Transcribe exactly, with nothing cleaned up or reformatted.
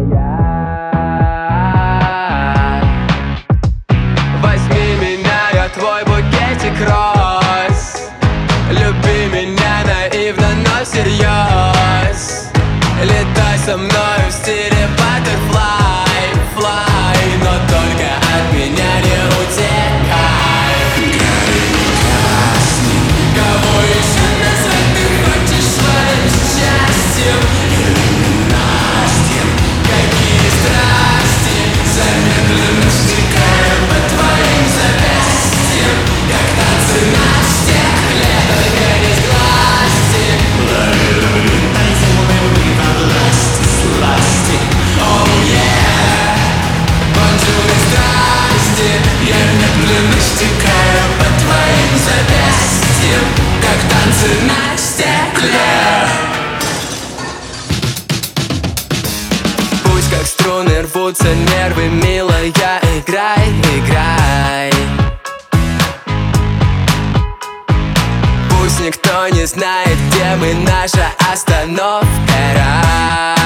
Возьми меня, я твой букетик роз. Люби меня наивно, но всерьез. Летай со мною в стиле butterfly, fly, но только от меня не утекай. Кого еще назвать ты хочешь своим счастьем? Ненастьем. Какие страсти замедленно стекают по твоим запястьям, как танцы на стекле, только не сглазьте. Oh yeah. Бонжур страсти, я медленно стекаю по твоим запястьям, как танцы на стекле. Пусть как струны рвутся нервы, милая, играй, играй. Пусть никто не знает, где мы, наша остановка, рай.